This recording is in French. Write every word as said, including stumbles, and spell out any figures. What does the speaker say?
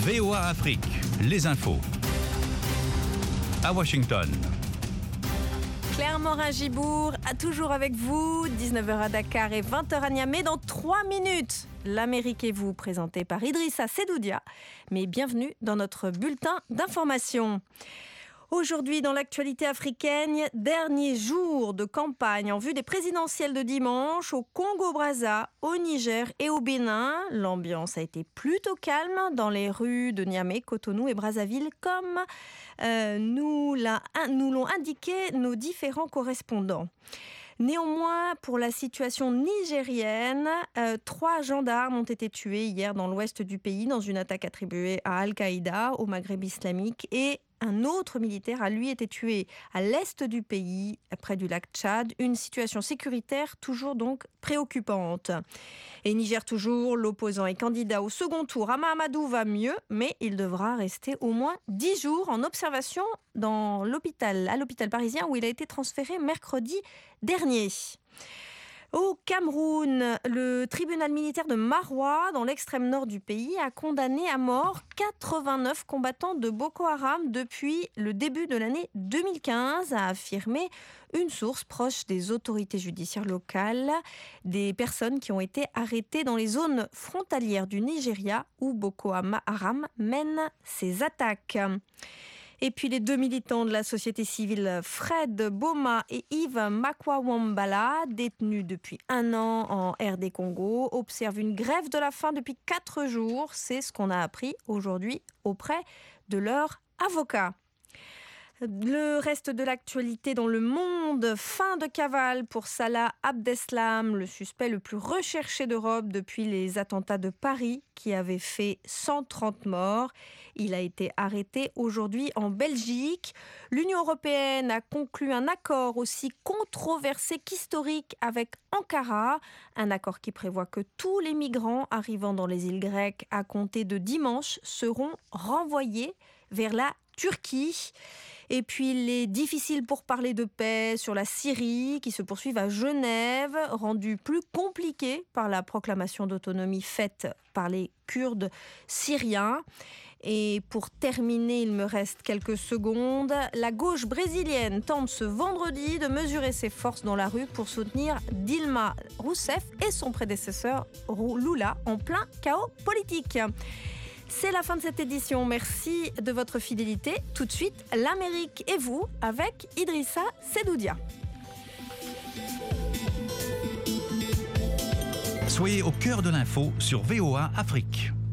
V O A Afrique, les infos. À Washington. Claire Morin-Gibour, toujours avec vous, dix-neuf heures à Dakar et vingt heures à Niamey. Dans trois minutes, l'Amérique et vous, présenté par Idrissa Sedoudia. Mais bienvenue dans notre bulletin d'information. Aujourd'hui, dans l'actualité africaine, dernier jour de campagne en vue des présidentielles de dimanche au Congo-Brazza, au Niger et au Bénin. L'ambiance a été plutôt calme dans les rues de Niamey, Cotonou et Brazzaville, comme euh, nous, l'a, nous l'ont indiqué nos différents correspondants. Néanmoins, pour la situation nigérienne, euh, trois gendarmes ont été tués hier dans l'ouest du pays dans une attaque attribuée à Al-Qaïda au Maghreb islamique, et un autre militaire a lui été tué à l'est du pays, près du lac Tchad. Une situation sécuritaire toujours donc préoccupante. Et Niger toujours, l'opposant et candidat au second tour, Hama Amadou, va mieux, mais il devra rester au moins dix jours en observation dans l'hôpital, à l'hôpital parisien où il a été transféré mercredi dernier. Au Cameroun, le tribunal militaire de Maroua, dans l'extrême nord du pays, a condamné à mort quatre-vingt-neuf combattants de Boko Haram depuis le début de l'année deux mille quinze, a affirmé une source proche des autorités judiciaires locales, des personnes qui ont été arrêtées dans les zones frontalières du Nigeria où Boko Haram mène ses attaques. Et puis les deux militants de la société civile, Fred Boma et Yves Makwawambala, détenus depuis un an en R D Congo, observent une grève de la faim depuis quatre jours. C'est ce qu'on a appris aujourd'hui auprès de leur avocat. Le reste de l'actualité dans le monde, fin de cavale pour Salah Abdeslam, le suspect le plus recherché d'Europe depuis les attentats de Paris qui avaient fait cent trente morts. Il a été arrêté aujourd'hui en Belgique. L'Union européenne a conclu un accord aussi controversé qu'historique avec Ankara, un accord qui prévoit que tous les migrants arrivant dans les îles grecques à compter de dimanche seront renvoyés vers la Turquie. Et puis les difficiles pourparlers de paix sur la Syrie qui se poursuivent à Genève, rendus plus compliqués par la proclamation d'autonomie faite par les Kurdes syriens. Et pour terminer, il me reste quelques secondes, la gauche brésilienne tente ce vendredi de mesurer ses forces dans la rue pour soutenir Dilma Rousseff et son prédécesseur Lula en plein chaos politique. C'est la fin de cette édition. Merci de votre fidélité. Tout de suite, l'Amérique et vous avec Idrissa Sedoudia. Soyez au cœur de l'info sur V O A Afrique.